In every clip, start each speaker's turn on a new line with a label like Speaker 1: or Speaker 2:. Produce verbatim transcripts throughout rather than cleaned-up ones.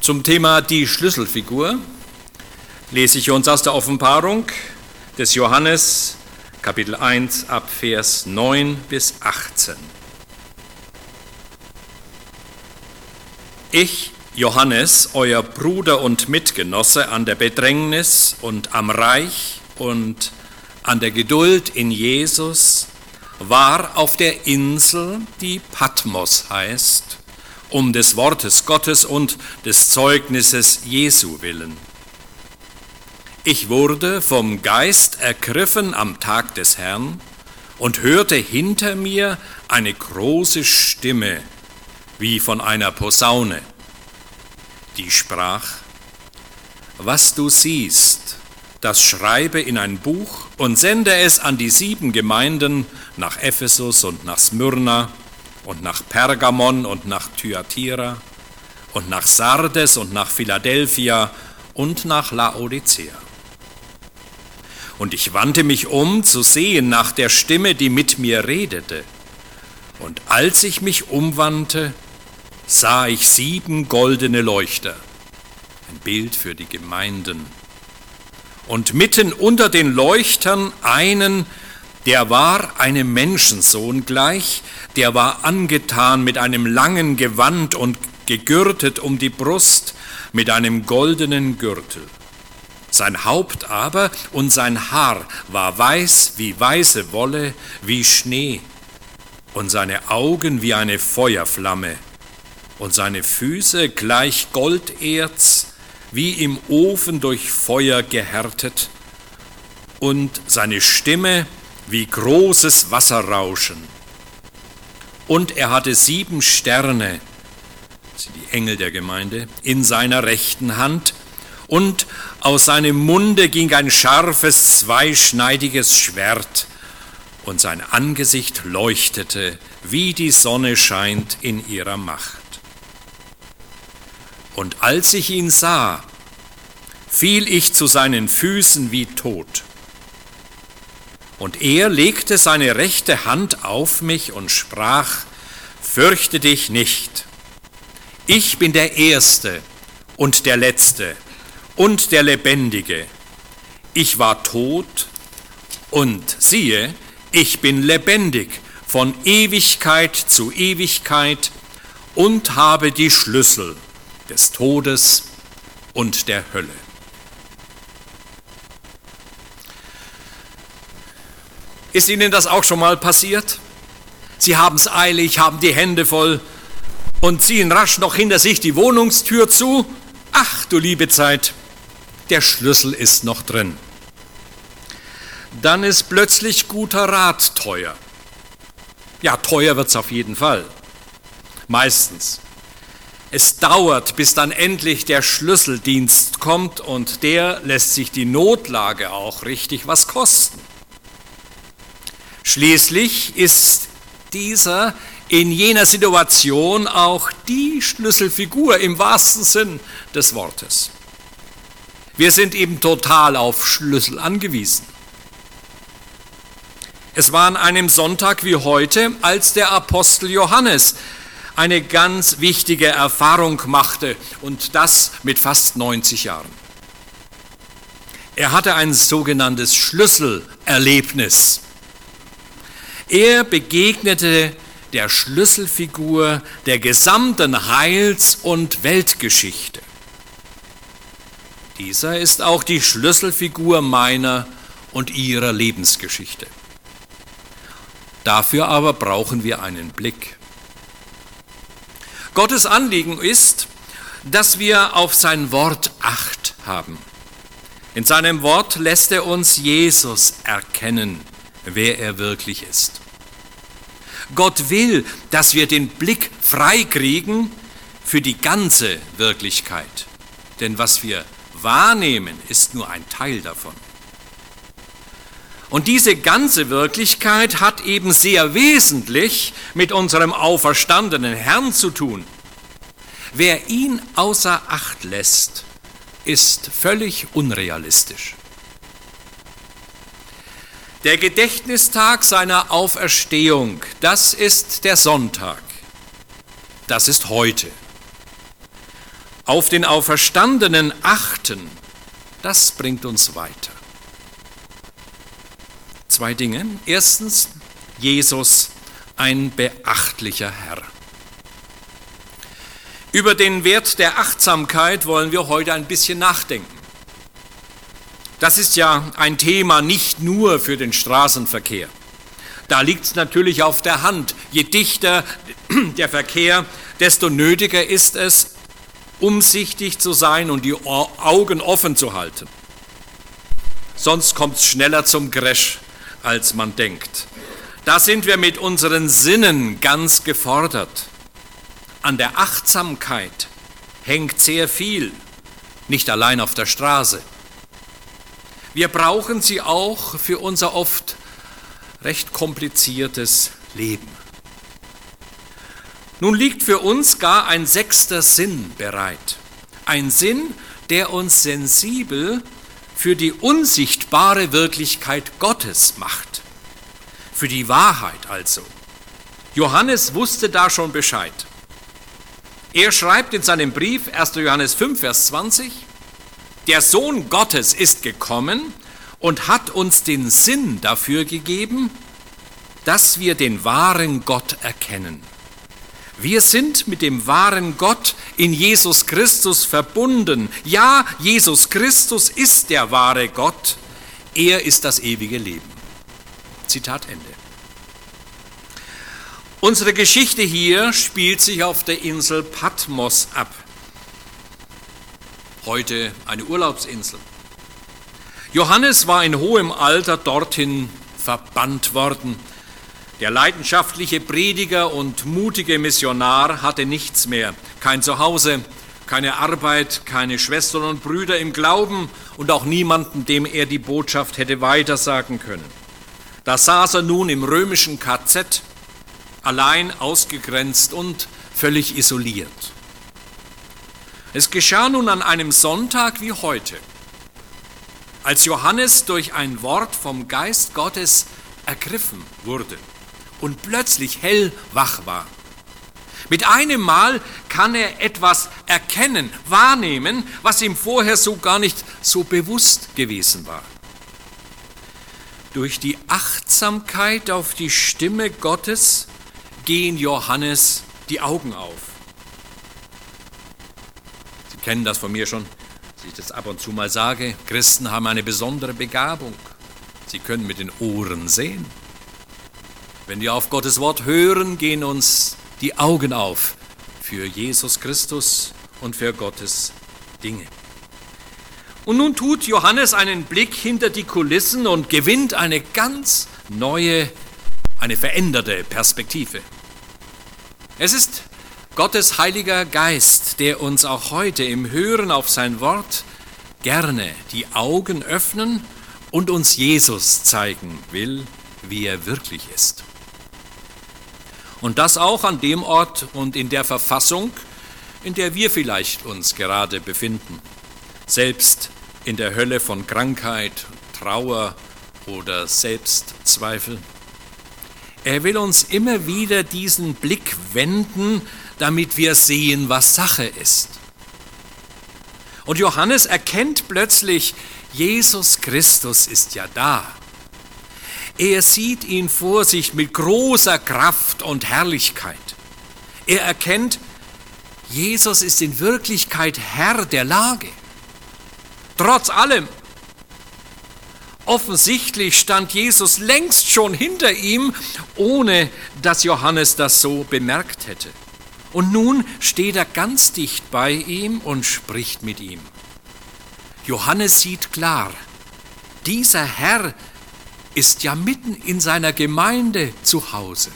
Speaker 1: Zum Thema die Schlüsselfigur lese ich uns aus der Offenbarung des Johannes, Kapitel eins, ab Vers neun bis achtzehn. Ich, Johannes, euer Bruder und Mitgenosse an der Bedrängnis und am Reich und an der Geduld in Jesus, war auf der Insel, die Patmos heißt, um des Wortes Gottes und des Zeugnisses Jesu willen. Ich wurde vom Geist ergriffen am Tag des Herrn und hörte hinter mir eine große Stimme, wie von einer Posaune, die sprach: Was du siehst, das schreibe in ein Buch und sende es an die sieben Gemeinden nach Ephesus und nach Smyrna und nach Pergamon und nach Thyatira und nach Sardes und nach Philadelphia und nach Laodicea. Und ich wandte mich um, zu sehen nach der Stimme, die mit mir redete. Und als ich mich umwandte, sah ich sieben goldene Leuchter, ein Bild für die Gemeinden. Und mitten unter den Leuchtern einen, der war einem Menschensohn gleich, der war angetan mit einem langen Gewand und gegürtet um die Brust mit einem goldenen Gürtel. Sein Haupt aber und sein Haar war weiß wie weiße Wolle, wie Schnee, und seine Augen wie eine Feuerflamme, und seine Füße gleich Golderz, wie im Ofen durch Feuer gehärtet, und seine Stimme wie großes Wasserrauschen. Und er hatte sieben Sterne, das sind die Engel der Gemeinde, in seiner rechten Hand, und aus seinem Munde ging ein scharfes, zweischneidiges Schwert, und sein Angesicht leuchtete, wie die Sonne scheint in ihrer Macht. Und als ich ihn sah, fiel ich zu seinen Füßen wie tot. Und er legte seine rechte Hand auf mich und sprach: Fürchte dich nicht. Ich bin der Erste und der Letzte und der Lebendige. Ich war tot und siehe, ich bin lebendig von Ewigkeit zu Ewigkeit und habe die Schlüssel des Todes und der Hölle. Ist Ihnen das auch schon mal passiert? Sie haben es eilig, haben die Hände voll und ziehen rasch noch hinter sich die Wohnungstür zu. Ach du liebe Zeit, der Schlüssel ist noch drin. Dann ist plötzlich guter Rat teuer. Ja, teuer wird es auf jeden Fall. Meistens. Es dauert, bis dann endlich der Schlüsseldienst kommt, und der lässt sich die Notlage auch richtig was kosten. Schließlich ist dieser in jener Situation auch die Schlüsselfigur im wahrsten Sinn des Wortes. Wir sind eben total auf Schlüssel angewiesen. Es war an einem Sonntag wie heute, als der Apostel Johannes eine ganz wichtige Erfahrung machte, und das mit fast neunzig Jahren. Er hatte ein sogenanntes Schlüsselerlebnis. Er begegnete der Schlüsselfigur der gesamten Heils- und Weltgeschichte. Dieser ist auch die Schlüsselfigur meiner und ihrer Lebensgeschichte. Dafür aber brauchen wir einen Blick. Gottes Anliegen ist, dass wir auf sein Wort Acht haben. In seinem Wort lässt er uns Jesus erkennen, wer er wirklich ist. Gott will, dass wir den Blick freikriegen für die ganze Wirklichkeit. Denn was wir wahrnehmen, ist nur ein Teil davon. Und diese ganze Wirklichkeit hat eben sehr wesentlich mit unserem auferstandenen Herrn zu tun. Wer ihn außer Acht lässt, ist völlig unrealistisch. Der Gedächtnistag seiner Auferstehung, das ist der Sonntag. Das ist heute. auf den Auferstandenen achten, das bringt uns weiter. Zwei Dinge. Erstens, Jesus, ein beachtlicher Herr. Über den Wert der Achtsamkeit wollen wir heute ein bisschen nachdenken. Das ist ja ein Thema nicht nur für den Straßenverkehr. Da liegt es natürlich auf der Hand. Je dichter der Verkehr, desto nötiger ist es, umsichtig zu sein und die Augen offen zu halten. Sonst kommt es schneller zum Crash, als man denkt. Da sind wir mit unseren Sinnen ganz gefordert. An der Achtsamkeit hängt sehr viel, nicht allein auf der Straße. Wir brauchen sie auch für unser oft recht kompliziertes Leben. Nun liegt für uns gar ein sechster Sinn bereit. Ein Sinn, der uns sensibel für die unsichtbare Wirklichkeit Gottes macht. Für die Wahrheit also. Johannes wusste da schon Bescheid. Er schreibt in seinem Brief, erster Johannes fünf, Vers zwanzig, der Sohn Gottes ist gekommen und hat uns den Sinn dafür gegeben, dass wir den wahren Gott erkennen. Wir sind mit dem wahren Gott in Jesus Christus verbunden. Ja, Jesus Christus ist der wahre Gott. Er ist das ewige Leben. Zitat Ende. Unsere Geschichte hier spielt sich auf der Insel Patmos ab. Heute eine Urlaubsinsel. Johannes war in hohem Alter dorthin verbannt worden. Der leidenschaftliche Prediger und mutige Missionar hatte nichts mehr. Kein Zuhause, keine Arbeit, keine Schwestern und Brüder im Glauben und auch niemanden, dem er die Botschaft hätte weitersagen können. Da saß er nun im römischen K Z, allein, ausgegrenzt und völlig isoliert. Es geschah nun an einem Sonntag wie heute, als Johannes durch ein Wort vom Geist Gottes ergriffen wurde und plötzlich hellwach war. Mit einem Mal kann er etwas erkennen, wahrnehmen, was ihm vorher so gar nicht so bewusst gewesen war. Durch die Achtsamkeit auf die Stimme Gottes gehen Johannes die Augen auf. Sie kennen das von mir schon, dass ich das ab und zu mal sage. Christen haben eine besondere Begabung. Sie können mit den Ohren sehen. Wenn wir auf Gottes Wort hören, gehen uns die Augen auf für Jesus Christus und für Gottes Dinge. Und nun tut Johannes einen Blick hinter die Kulissen und gewinnt eine ganz neue, eine veränderte Perspektive. Es ist Gottes Heiliger Geist, der uns auch heute im Hören auf sein Wort gerne die Augen öffnen und uns Jesus zeigen will, wie er wirklich ist. Und das auch an dem Ort und in der Verfassung, in der wir vielleicht uns gerade befinden, selbst in der Hölle von Krankheit, Trauer oder Selbstzweifel. Er will uns immer wieder diesen Blick wenden, damit wir sehen, was Sache ist. Und Johannes erkennt plötzlich, Jesus Christus ist ja da. Er sieht ihn vor sich mit großer Kraft und Herrlichkeit. Er erkennt, Jesus ist in Wirklichkeit Herr der Lage. Trotz allem. Offensichtlich stand Jesus längst schon hinter ihm, ohne dass Johannes das so bemerkt hätte. Und nun steht er ganz dicht bei ihm und spricht mit ihm. Johannes sieht klar, dieser Herr ist ja mitten in seiner Gemeinde zu Hause.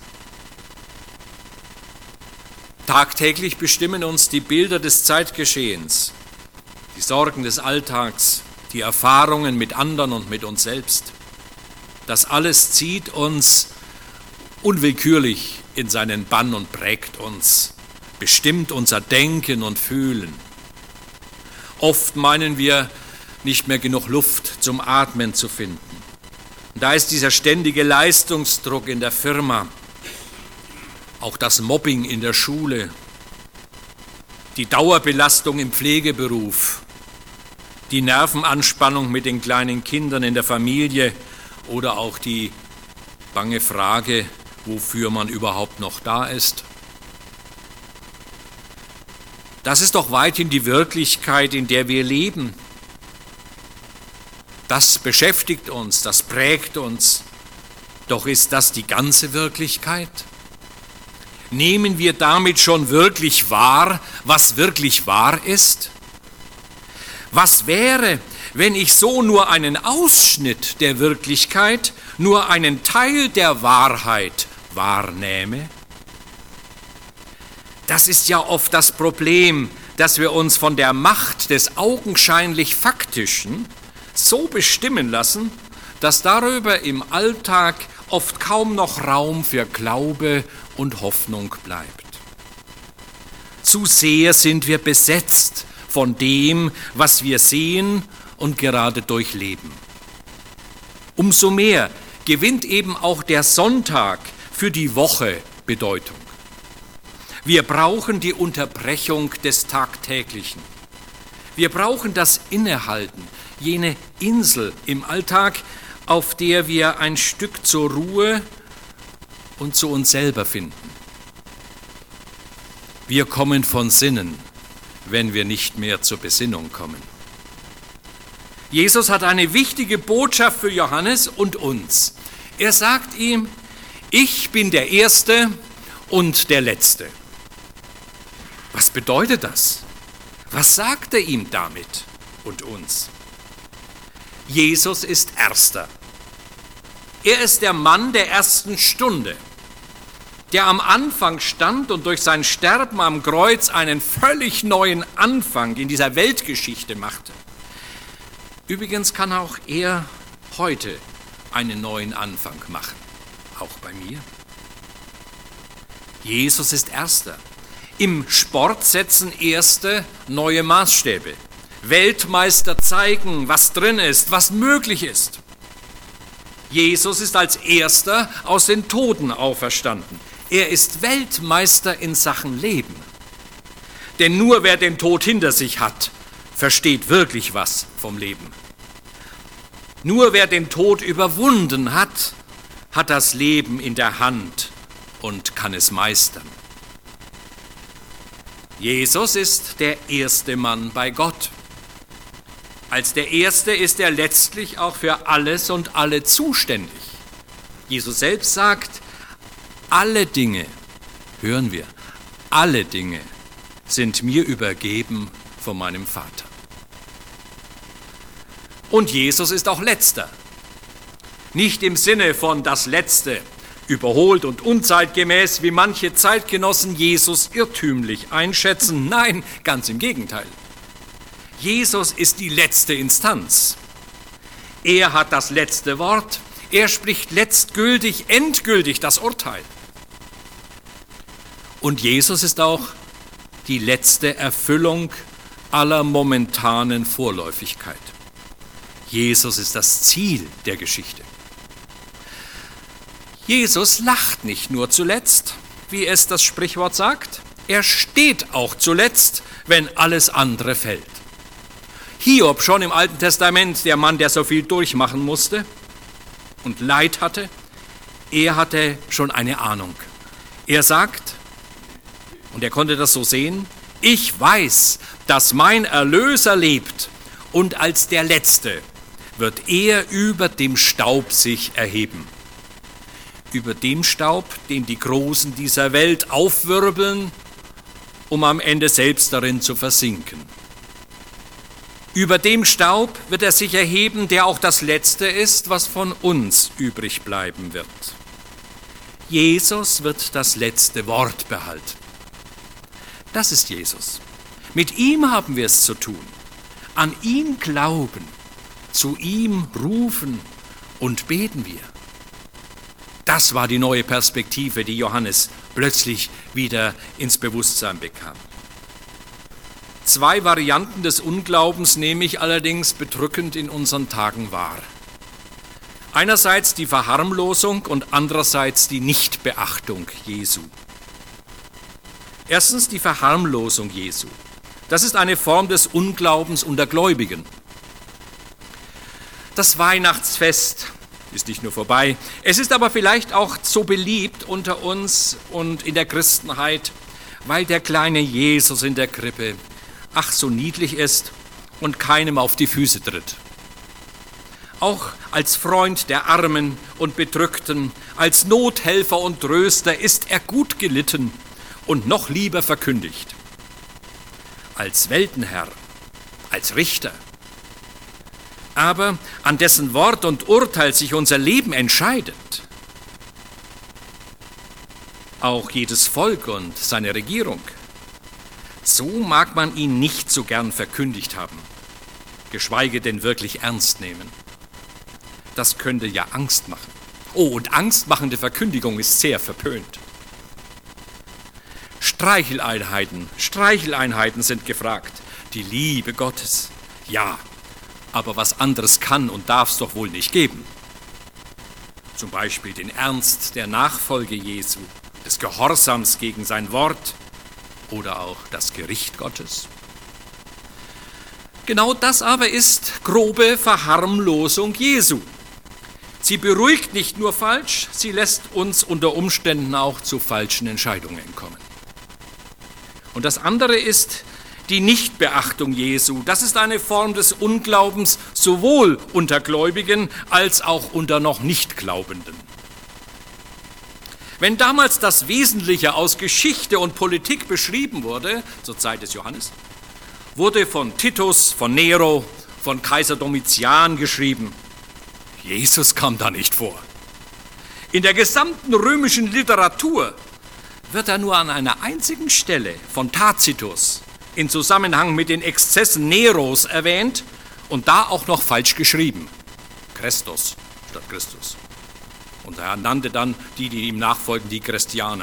Speaker 1: Tagtäglich bestimmen uns die Bilder des Zeitgeschehens, die Sorgen des Alltags, die Erfahrungen mit anderen und mit uns selbst. Das alles zieht uns unwillkürlich in seinen Bann und prägt uns, bestimmt unser Denken und Fühlen. Oft meinen wir, nicht mehr genug Luft zum Atmen zu finden. Und da ist dieser ständige Leistungsdruck in der Firma, auch das Mobbing in der Schule, die Dauerbelastung im Pflegeberuf, die Nervenanspannung mit den kleinen Kindern in der Familie oder auch die bange Frage, wofür man überhaupt noch da ist. Das ist doch weithin die Wirklichkeit, in der wir leben. Das beschäftigt uns, das prägt uns. Doch ist das die ganze Wirklichkeit? Nehmen wir damit schon wirklich wahr, was wirklich wahr ist? Was wäre, wenn ich so nur einen Ausschnitt der Wirklichkeit, nur einen Teil der Wahrheit wahrnehme? Das ist ja oft das Problem, dass wir uns von der Macht des augenscheinlich Faktischen so bestimmen lassen, dass darüber im Alltag oft kaum noch Raum für Glaube und Hoffnung bleibt. Zu sehr sind wir besetzt von dem, was wir sehen und gerade durchleben. Umso mehr gewinnt eben auch der Sonntag für die Woche Bedeutung. Wir brauchen die Unterbrechung des Tagtäglichen. Wir brauchen das Innehalten, jene Insel im Alltag, auf der wir ein Stück zur Ruhe und zu uns selber finden. Wir kommen von Sinnen, wenn wir nicht mehr zur Besinnung kommen. Jesus hat eine wichtige Botschaft für Johannes und uns. Er sagt ihm, ich bin der Erste und der Letzte. Was bedeutet das? Was sagt er ihm damit und uns? Jesus ist Erster. Er ist der Mann der ersten Stunde, der am Anfang stand und durch sein Sterben am Kreuz einen völlig neuen Anfang in dieser Weltgeschichte machte. Übrigens kann auch er heute einen neuen Anfang machen, auch bei mir. Jesus ist Erster. Im Sport setzen Erste neue Maßstäbe. Weltmeister zeigen, was drin ist, was möglich ist. Jesus ist als Erster aus den Toten auferstanden. Er ist Weltmeister in Sachen Leben. Denn nur wer den Tod hinter sich hat, versteht wirklich was vom Leben. Nur wer den Tod überwunden hat, hat das Leben in der Hand und kann es meistern. Jesus ist der erste Mann bei Gott. Als der Erste ist er letztlich auch für alles und alle zuständig. Jesus selbst sagt, alle Dinge, hören wir, alle Dinge sind mir übergeben von meinem Vater. Und Jesus ist auch Letzter. Nicht im Sinne von das Letzte, überholt und unzeitgemäß, wie manche Zeitgenossen Jesus irrtümlich einschätzen. Nein, ganz im Gegenteil. Jesus ist die letzte Instanz. Er hat das letzte Wort. Er spricht letztgültig, endgültig das Urteil. Und Jesus ist auch die letzte Erfüllung aller momentanen Vorläufigkeit. Jesus ist das Ziel der Geschichte. Jesus lacht nicht nur zuletzt, wie es das Sprichwort sagt, er steht auch zuletzt, wenn alles andere fällt. Hiob, schon im Alten Testament, der Mann, der so viel durchmachen musste und Leid hatte, er hatte schon eine Ahnung. Er sagt, und er konnte das so sehen, ich weiß, dass mein Erlöser lebt und als der Letzte wird er über dem Staub sich erheben. Über dem Staub, den die Großen dieser Welt aufwirbeln, um am Ende selbst darin zu versinken. Über dem Staub wird er sich erheben, der auch das Letzte ist, was von uns übrig bleiben wird. Jesus wird das letzte Wort behalten. Das ist Jesus. Mit ihm haben wir es zu tun. An ihn glauben, zu ihm rufen und beten wir. Das war die neue Perspektive, die Johannes plötzlich wieder ins Bewusstsein bekam. Zwei Varianten des Unglaubens nehme ich allerdings bedrückend in unseren Tagen wahr. Einerseits die Verharmlosung und andererseits die Nichtbeachtung Jesu. Erstens die Verharmlosung Jesu. Das ist eine Form des Unglaubens unter Gläubigen. Das Weihnachtsfest ist nicht nur vorbei, es ist aber vielleicht auch so beliebt unter uns und in der Christenheit, weil der kleine Jesus in der Krippe ach so niedlich ist und keinem auf die Füße tritt. Auch als Freund der Armen und Bedrückten, als Nothelfer und Tröster ist er gut gelitten und noch lieber verkündigt. Als Weltenherr, als Richter. Aber an dessen Wort und Urteil sich unser Leben entscheidet. Auch jedes Volk und seine Regierung. So mag man ihn nicht so gern verkündigt haben, geschweige denn wirklich ernst nehmen. Das könnte ja Angst machen. Oh, und angstmachende Verkündigung ist sehr verpönt. Streicheleinheiten, Streicheleinheiten sind gefragt. Die Liebe Gottes, ja, aber was anderes kann und darf es doch wohl nicht geben. Zum Beispiel den Ernst der Nachfolge Jesu, des Gehorsams gegen sein Wort oder auch das Gericht Gottes. Genau das aber ist grobe Verharmlosung Jesu. Sie beruhigt nicht nur falsch, sie lässt uns unter Umständen auch zu falschen Entscheidungen kommen. Und das andere ist die Nichtbeachtung Jesu. Das ist eine Form des Unglaubens sowohl unter Gläubigen als auch unter noch Nichtglaubenden. Wenn damals das Wesentliche aus Geschichte und Politik beschrieben wurde, zur Zeit des Johannes, wurde von Titus, von Nero, von Kaiser Domitian geschrieben. Jesus kam da nicht vor. In der gesamten römischen Literatur wird er nur an einer einzigen Stelle von Tacitus in Zusammenhang mit den Exzessen Neros erwähnt und da auch noch falsch geschrieben. Christus statt Christus. Und er nannte dann die, die ihm nachfolgen, die Christianer.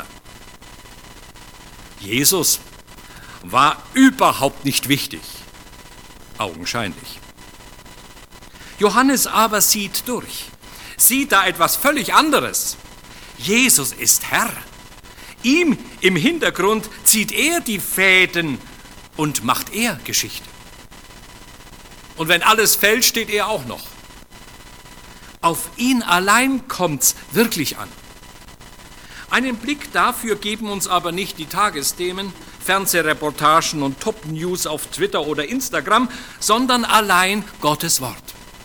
Speaker 1: Jesus war überhaupt nicht wichtig, augenscheinlich. Johannes aber sieht durch, sieht da etwas völlig anderes. Jesus ist Herr. Ihm im Hintergrund zieht er die Fäden und macht er Geschichte. Und wenn alles fällt, steht er auch noch. Auf ihn allein kommt's wirklich an. Einen Blick dafür geben uns aber nicht die Tagesthemen, Fernsehreportagen und Top-News auf Twitter oder Instagram, sondern allein Gottes Wort.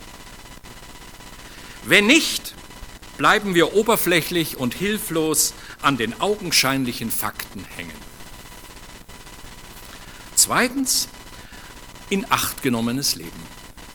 Speaker 1: Wenn nicht, bleiben wir oberflächlich und hilflos an den augenscheinlichen Fakten hängen. Zweitens, in Acht genommenes Leben.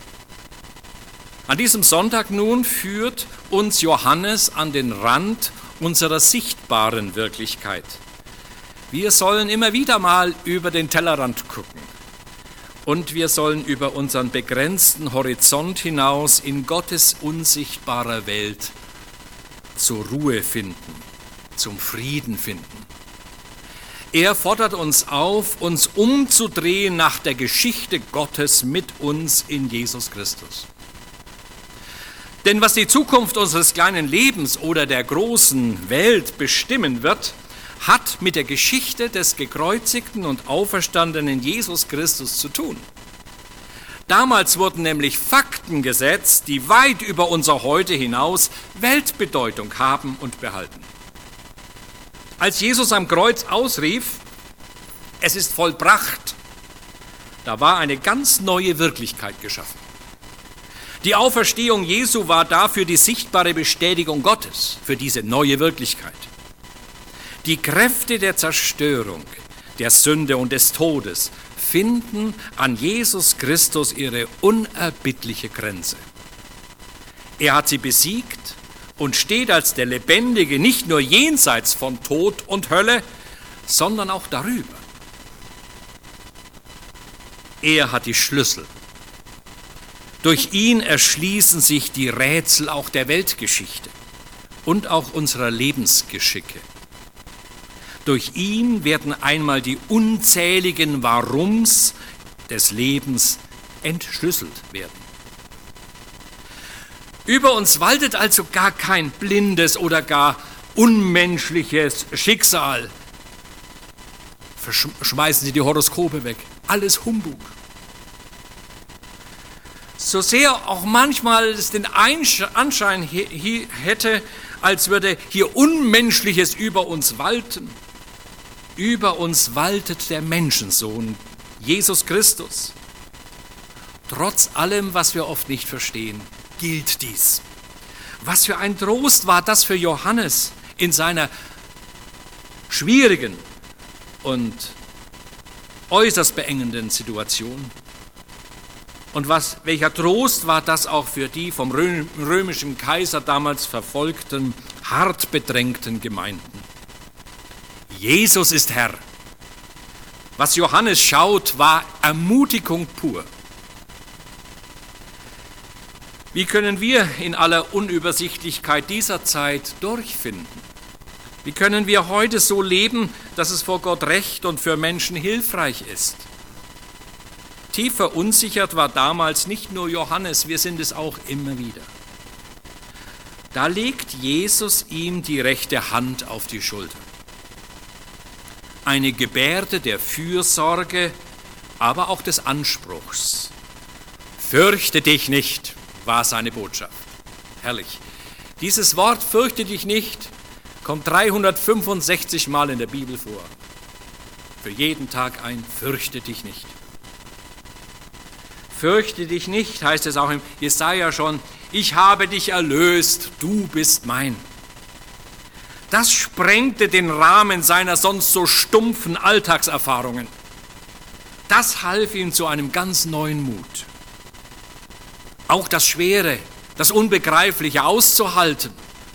Speaker 1: An diesem Sonntag nun führt uns Johannes an den Rand unserer sichtbaren Wirklichkeit. Wir sollen immer wieder mal über den Tellerrand gucken. Und wir sollen über unseren begrenzten Horizont hinaus in Gottes unsichtbarer Welt zur Ruhe finden, zum Frieden finden. Er fordert uns auf, uns umzudrehen nach der Geschichte Gottes mit uns in Jesus Christus. Denn was die Zukunft unseres kleinen Lebens oder der großen Welt bestimmen wird, hat mit der Geschichte des gekreuzigten und auferstandenen Jesus Christus zu tun. Damals wurden nämlich Fakten gesetzt, die weit über unser Heute hinaus Weltbedeutung haben und behalten. Als Jesus am Kreuz ausrief, es ist vollbracht, da war eine ganz neue Wirklichkeit geschaffen. Die Auferstehung Jesu war dafür die sichtbare Bestätigung Gottes für diese neue Wirklichkeit. Die Kräfte der Zerstörung, der Sünde und des Todes finden an Jesus Christus ihre unerbittliche Grenze. Er hat sie besiegt und steht als der Lebendige nicht nur jenseits von Tod und Hölle, sondern auch darüber. Er hat die Schlüssel. Durch ihn erschließen sich die Rätsel auch der Weltgeschichte und auch unserer Lebensgeschicke. Durch ihn werden einmal die unzähligen Warums des Lebens entschlüsselt werden. Über uns waltet also gar kein blindes oder gar unmenschliches Schicksal. schmeißen Sie die Horoskope weg. Alles Humbug. So sehr auch manchmal es den Anschein hätte, als würde hier Unmenschliches über uns walten. Über uns waltet der Menschensohn, Jesus Christus. Trotz allem, was wir oft nicht verstehen, gilt dies. Was für ein Trost war das für Johannes in seiner schwierigen und äußerst beengenden Situation. Und was, welcher Trost war das auch für die vom römischen Kaiser damals verfolgten, hart bedrängten Gemeinden. Jesus ist Herr. Was Johannes schaut, war Ermutigung pur. Wie können wir in aller Unübersichtlichkeit dieser Zeit durchfinden? Wie können wir heute so leben, dass es vor Gott recht und für Menschen hilfreich ist? Tief verunsichert war damals nicht nur Johannes, wir sind es auch immer wieder. Da legt Jesus ihm die rechte Hand auf die Schulter. Eine Gebärde der Fürsorge, aber auch des Anspruchs. Fürchte dich nicht, war seine Botschaft. Herrlich. Dieses Wort, fürchte dich nicht, kommt dreihundertfünfundsechzig Mal in der Bibel vor. Für jeden Tag ein fürchte dich nicht. Fürchte dich nicht, heißt es auch im Jesaja schon, ich habe dich erlöst, du bist mein. Das sprengte den Rahmen seiner sonst so stumpfen Alltagserfahrungen. Das half ihm zu einem ganz neuen Mut. Auch das Schwere, das Unbegreifliche auszuhalten.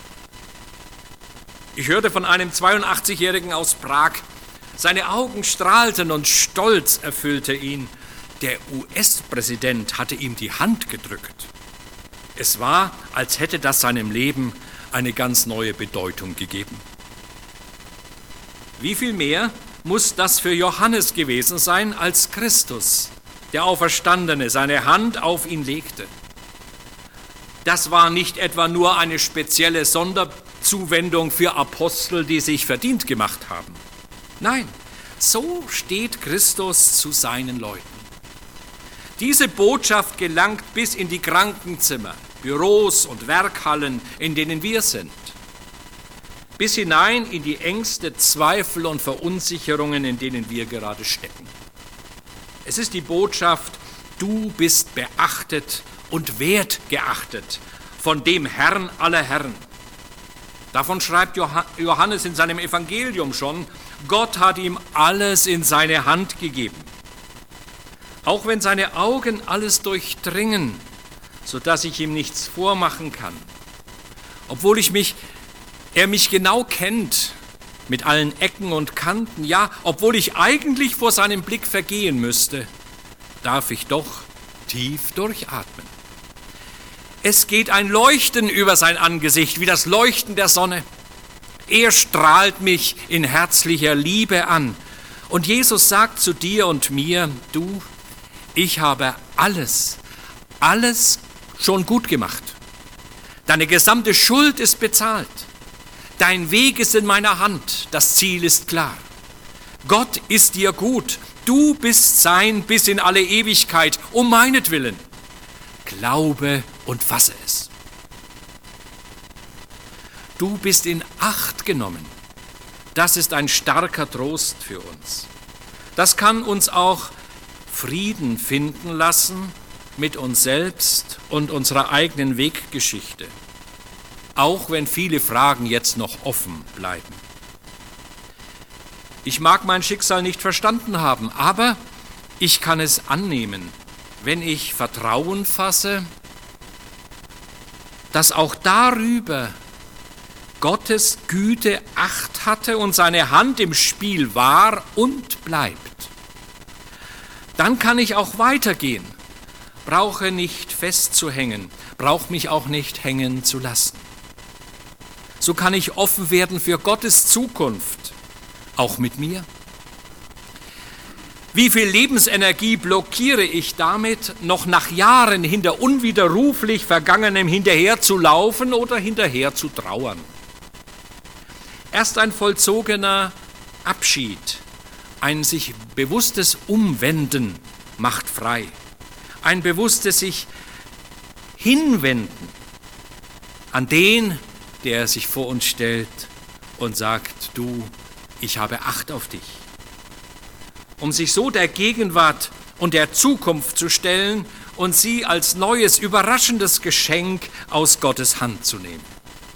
Speaker 1: Ich hörte von einem zweiundachtzigjährigen aus Prag, seine Augen strahlten und Stolz erfüllte ihn. Der U S-Präsident hatte ihm die Hand gedrückt. Es war, als hätte das seinem Leben eine ganz neue Bedeutung gegeben. Wie viel mehr muss das für Johannes gewesen sein, als Christus, der Auferstandene, seine Hand auf ihn legte? Das war nicht etwa nur eine spezielle Sonderzuwendung für Apostel, die sich verdient gemacht haben. Nein, so steht Christus zu seinen Leuten. Diese Botschaft gelangt bis in die Krankenzimmer, Büros und Werkhallen, in denen wir sind. Bis hinein in die Ängste, Zweifel und Verunsicherungen, in denen wir gerade stecken. Es ist die Botschaft, du bist beachtet und wertgeachtet von dem Herrn aller Herren. Davon schreibt Johannes in seinem Evangelium schon, Gott hat ihm alles in seine Hand gegeben. Auch wenn seine Augen alles durchdringen, sodass ich ihm nichts vormachen kann. Obwohl ich mich, er mich genau kennt, mit allen Ecken und Kanten, ja, obwohl ich eigentlich vor seinem Blick vergehen müsste, darf ich doch tief durchatmen. Es geht ein Leuchten über sein Angesicht, wie das Leuchten der Sonne. Er strahlt mich in herzlicher Liebe an. Und Jesus sagt zu dir und mir, du, ich habe alles, alles schon gut gemacht. Deine gesamte Schuld ist bezahlt. Dein Weg ist in meiner Hand. Das Ziel ist klar. Gott ist dir gut. Du bist sein bis in alle Ewigkeit, um meinetwillen. Glaube und fasse es. Du bist in Acht genommen. Das ist ein starker Trost für uns. Das kann uns auch Frieden finden lassen mit uns selbst und unserer eigenen Weggeschichte, auch wenn viele Fragen jetzt noch offen bleiben. Ich mag mein Schicksal nicht verstanden haben, aber ich kann es annehmen, wenn ich Vertrauen fasse, dass auch darüber Gottes Güte Acht hatte und seine Hand im Spiel war und bleibt. Dann kann ich auch weitergehen, brauche nicht festzuhängen, brauche mich auch nicht hängen zu lassen. So kann ich offen werden für Gottes Zukunft, auch mit mir. Wie viel Lebensenergie blockiere ich damit, noch nach Jahren hinter unwiderruflich Vergangenem hinterher zu laufen oder hinterher zu trauern? Erst ein vollzogener Abschied, Ein sich bewusstes Umwenden macht frei. Ein bewusstes sich hinwenden an den, der sich vor uns stellt und sagt, du, ich habe Acht auf dich. Um sich so der Gegenwart und der Zukunft zu stellen und sie als neues, überraschendes Geschenk aus Gottes Hand zu nehmen.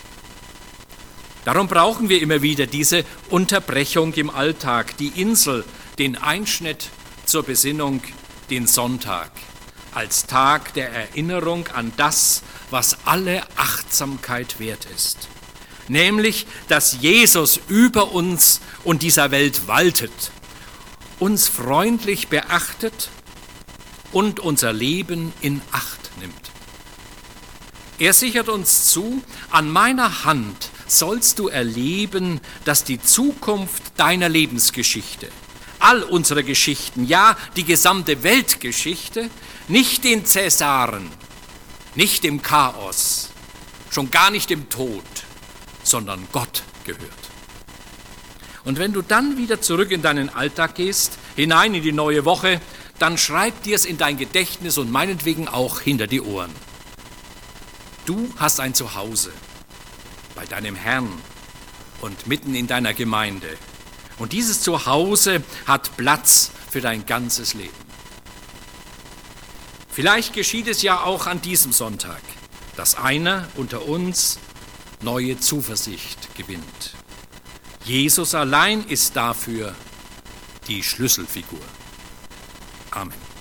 Speaker 1: Darum brauchen wir immer wieder diese Unterbrechung im Alltag, die Insel, den Einschnitt zur Besinnung, den Sonntag, als Tag der Erinnerung an das, was alle Achtsamkeit wert ist. Nämlich, dass Jesus über uns und dieser Welt waltet, uns freundlich beachtet und unser Leben in Acht nimmt. Er sichert uns zu, an meiner Hand sollst du erleben, dass die Zukunft deiner Lebensgeschichte, all unsere Geschichten, ja die gesamte Weltgeschichte, nicht den Cäsaren, nicht dem Chaos, schon gar nicht dem Tod, sondern Gott gehört. Und wenn du dann wieder zurück in deinen Alltag gehst, hinein in die neue Woche, dann schreib dir es in dein Gedächtnis und meinetwegen auch hinter die Ohren. Du hast ein Zuhause bei deinem Herrn und mitten in deiner Gemeinde. Und dieses Zuhause hat Platz für dein ganzes Leben. Vielleicht geschieht es ja auch an diesem Sonntag, dass einer unter uns neue Zuversicht gewinnt. Jesus allein ist dafür die Schlüsselfigur. Amen.